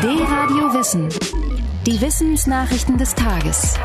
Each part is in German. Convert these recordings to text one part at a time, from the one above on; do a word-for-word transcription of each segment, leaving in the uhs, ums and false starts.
D-Radio Wissen. Die Wissensnachrichten des Tages.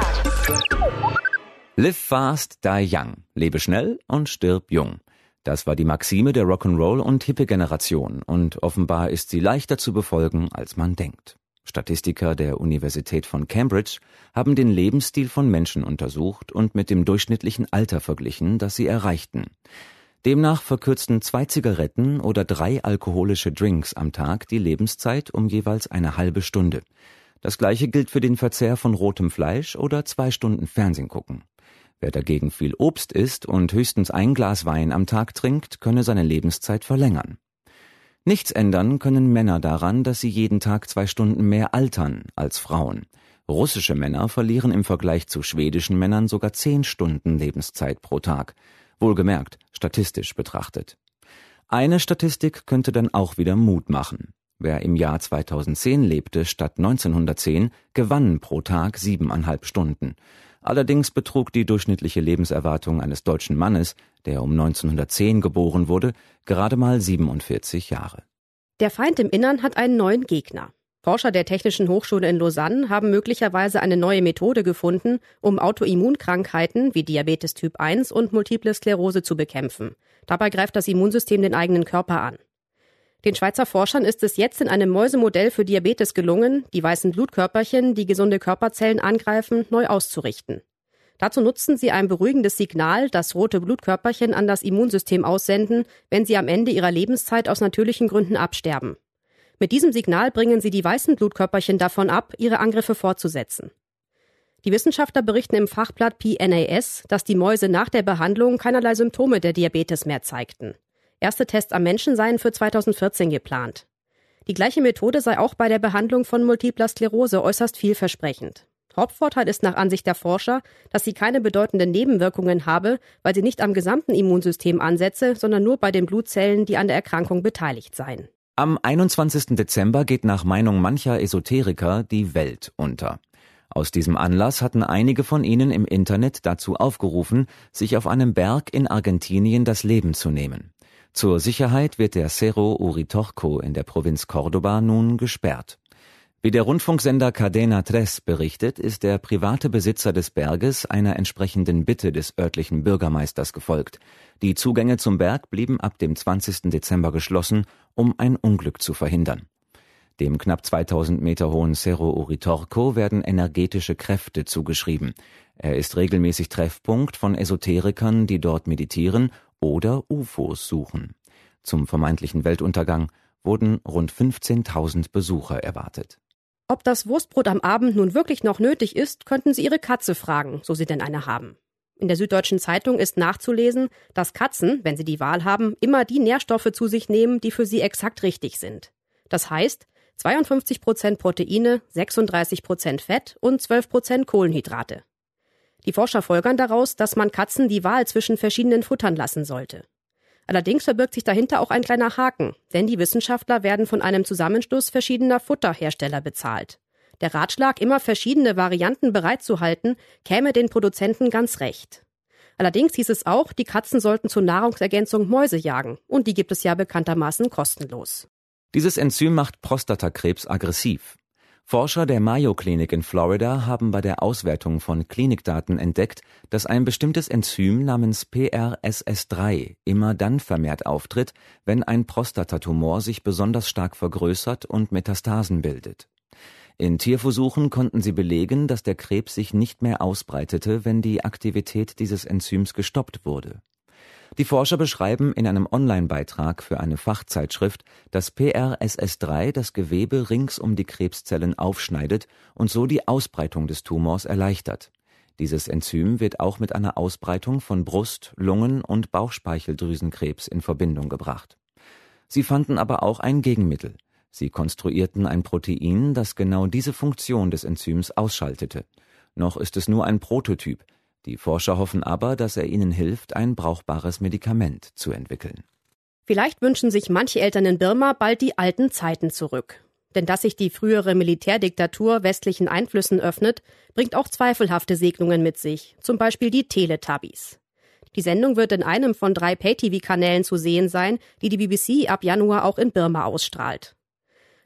Live fast, die young. Lebe schnell und stirb jung. Das war die Maxime der Rock'n'Roll- und Hippie-Generation und offenbar ist sie leichter zu befolgen, als man denkt. Statistiker der Universität von Cambridge haben den Lebensstil von Menschen untersucht und mit dem durchschnittlichen Alter verglichen, das sie erreichten. Demnach verkürzten zwei Zigaretten oder drei alkoholische Drinks am Tag die Lebenszeit um jeweils eine halbe Stunde. Das gleiche gilt für den Verzehr von rotem Fleisch oder zwei Stunden Fernsehen gucken. Wer dagegen viel Obst isst und höchstens ein Glas Wein am Tag trinkt, könne seine Lebenszeit verlängern. Nichts ändern können Männer daran, dass sie jeden Tag zwei Stunden mehr altern als Frauen. Russische Männer verlieren im Vergleich zu schwedischen Männern sogar zehn Stunden Lebenszeit pro Tag. Wohlgemerkt, statistisch betrachtet. Eine Statistik könnte dann auch wieder Mut machen. Wer im Jahr zweitausendzehn lebte statt neunzehnhundertzehn, gewann pro Tag siebeneinhalb Stunden. Allerdings betrug die durchschnittliche Lebenserwartung eines deutschen Mannes, der um neunzehnhundertzehn geboren wurde, gerade mal siebenundvierzig Jahre. Der Feind im Innern hat einen neuen Gegner. Forscher der Technischen Hochschule in Lausanne haben möglicherweise eine neue Methode gefunden, um Autoimmunkrankheiten wie Diabetes Typ eins und Multiple Sklerose zu bekämpfen. Dabei greift das Immunsystem den eigenen Körper an. Den Schweizer Forschern ist es jetzt in einem Mäusemodell für Diabetes gelungen, die weißen Blutkörperchen, die gesunde Körperzellen angreifen, neu auszurichten. Dazu nutzen sie ein beruhigendes Signal, das rote Blutkörperchen an das Immunsystem aussenden, wenn sie am Ende ihrer Lebenszeit aus natürlichen Gründen absterben. Mit diesem Signal bringen sie die weißen Blutkörperchen davon ab, ihre Angriffe fortzusetzen. Die Wissenschaftler berichten im Fachblatt P N A S, dass die Mäuse nach der Behandlung keinerlei Symptome der Diabetes mehr zeigten. Erste Tests am Menschen seien für zweitausendvierzehn geplant. Die gleiche Methode sei auch bei der Behandlung von Multipler Sklerose äußerst vielversprechend. Hauptvorteil ist nach Ansicht der Forscher, dass sie keine bedeutenden Nebenwirkungen habe, weil sie nicht am gesamten Immunsystem ansetze, sondern nur bei den Blutzellen, die an der Erkrankung beteiligt seien. Am einundzwanzigsten Dezember geht nach Meinung mancher Esoteriker die Welt unter. Aus diesem Anlass hatten einige von ihnen im Internet dazu aufgerufen, sich auf einem Berg in Argentinien das Leben zu nehmen. Zur Sicherheit wird der Cerro Uritorco in der Provinz Córdoba nun gesperrt. Wie der Rundfunksender Cadena Tres berichtet, ist der private Besitzer des Berges einer entsprechenden Bitte des örtlichen Bürgermeisters gefolgt. Die Zugänge zum Berg blieben ab dem zwanzigsten Dezember geschlossen, um ein Unglück zu verhindern. Dem knapp zweitausend Meter hohen Cerro Uritorco werden energetische Kräfte zugeschrieben. Er ist regelmäßig Treffpunkt von Esoterikern, die dort meditieren oder U F Os suchen. Zum vermeintlichen Weltuntergang wurden rund fünfzehntausend Besucher erwartet. Ob das Wurstbrot am Abend nun wirklich noch nötig ist, könnten Sie Ihre Katze fragen, so Sie denn eine haben. In der Süddeutschen Zeitung ist nachzulesen, dass Katzen, wenn sie die Wahl haben, immer die Nährstoffe zu sich nehmen, die für sie exakt richtig sind. Das heißt, zweiundfünfzig Prozent Proteine, sechsunddreißig Prozent Fett und zwölf Prozent Kohlenhydrate. Die Forscher folgern daraus, dass man Katzen die Wahl zwischen verschiedenen Futtern lassen sollte. Allerdings verbirgt sich dahinter auch ein kleiner Haken, denn die Wissenschaftler werden von einem Zusammenschluss verschiedener Futterhersteller bezahlt. Der Ratschlag, immer verschiedene Varianten bereitzuhalten, käme den Produzenten ganz recht. Allerdings hieß es auch, die Katzen sollten zur Nahrungsergänzung Mäuse jagen, und die gibt es ja bekanntermaßen kostenlos. Dieses Enzym macht Prostatakrebs aggressiv. Forscher der Mayo Klinik in Florida haben bei der Auswertung von Klinikdaten entdeckt, dass ein bestimmtes Enzym namens P R S S drei immer dann vermehrt auftritt, wenn ein Prostatatumor sich besonders stark vergrößert und Metastasen bildet. In Tierversuchen konnten sie belegen, dass der Krebs sich nicht mehr ausbreitete, wenn die Aktivität dieses Enzyms gestoppt wurde. Die Forscher beschreiben in einem Online-Beitrag für eine Fachzeitschrift, dass P R S S drei das Gewebe rings um die Krebszellen aufschneidet und so die Ausbreitung des Tumors erleichtert. Dieses Enzym wird auch mit einer Ausbreitung von Brust-, Lungen- und Bauchspeicheldrüsenkrebs in Verbindung gebracht. Sie fanden aber auch ein Gegenmittel. Sie konstruierten ein Protein, das genau diese Funktion des Enzyms ausschaltete. Noch ist es nur ein Prototyp. Die Forscher hoffen aber, dass er ihnen hilft, ein brauchbares Medikament zu entwickeln. Vielleicht wünschen sich manche Eltern in Birma bald die alten Zeiten zurück. Denn dass sich die frühere Militärdiktatur westlichen Einflüssen öffnet, bringt auch zweifelhafte Segnungen mit sich, zum Beispiel die Teletubbies. Die Sendung wird in einem von drei Pay-T V-Kanälen zu sehen sein, die die B B C ab Januar auch in Birma ausstrahlt.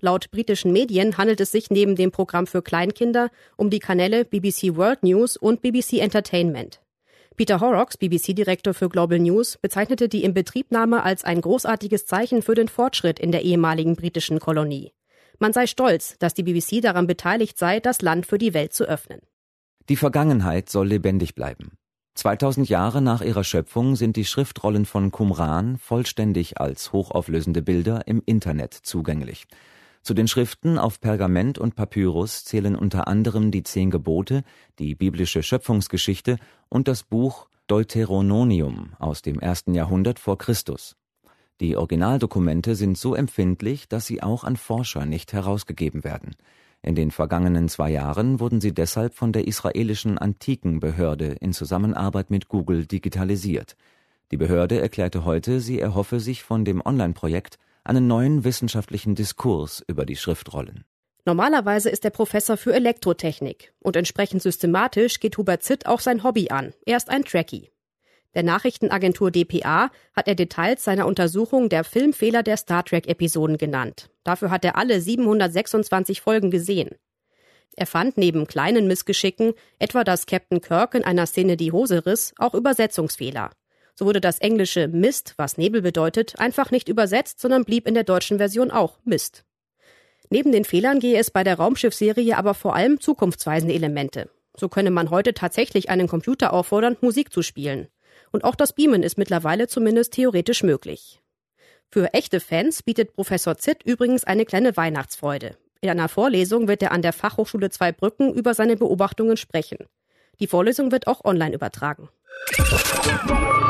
Laut britischen Medien handelt es sich neben dem Programm für Kleinkinder um die Kanäle B B C World News und B B C Entertainment. Peter Horrocks, B B C-Direktor für Global News, bezeichnete die Inbetriebnahme als ein großartiges Zeichen für den Fortschritt in der ehemaligen britischen Kolonie. Man sei stolz, dass die B B C daran beteiligt sei, das Land für die Welt zu öffnen. Die Vergangenheit soll lebendig bleiben. zweitausend Jahre nach ihrer Schöpfung sind die Schriftrollen von Qumran vollständig als hochauflösende Bilder im Internet zugänglich. Zu den Schriften auf Pergament und Papyrus zählen unter anderem die Zehn Gebote, die biblische Schöpfungsgeschichte und das Buch Deuteronomium aus dem ersten Jahrhundert vor Christus. Die Originaldokumente sind so empfindlich, dass sie auch an Forscher nicht herausgegeben werden. In den vergangenen zwei Jahren wurden sie deshalb von der israelischen Antikenbehörde in Zusammenarbeit mit Google digitalisiert. Die Behörde erklärte heute, sie erhoffe sich von dem Online-Projekt einen neuen wissenschaftlichen Diskurs über die Schriftrollen. Normalerweise ist er Professor für Elektrotechnik und entsprechend systematisch geht Hubert Zitt auch sein Hobby an. Er ist ein Trekkie. Der Nachrichtenagentur D P A hat er Details seiner Untersuchung der Filmfehler der Star Trek-Episoden genannt. Dafür hat er alle siebenhundertsechsundzwanzig Folgen gesehen. Er fand neben kleinen Missgeschicken, etwa dass Captain Kirk in einer Szene die Hose riss, auch Übersetzungsfehler. So wurde das englische Mist, was Nebel bedeutet, einfach nicht übersetzt, sondern blieb in der deutschen Version auch Mist. Neben den Fehlern gehe es bei der Raumschiffserie aber vor allem zukunftsweisende Elemente. So könne man heute tatsächlich einen Computer auffordern, Musik zu spielen. Und auch das Beamen ist mittlerweile zumindest theoretisch möglich. Für echte Fans bietet Professor Zitt übrigens eine kleine Weihnachtsfreude. In einer Vorlesung wird er an der Fachhochschule Zweibrücken über seine Beobachtungen sprechen. Die Vorlesung wird auch online übertragen.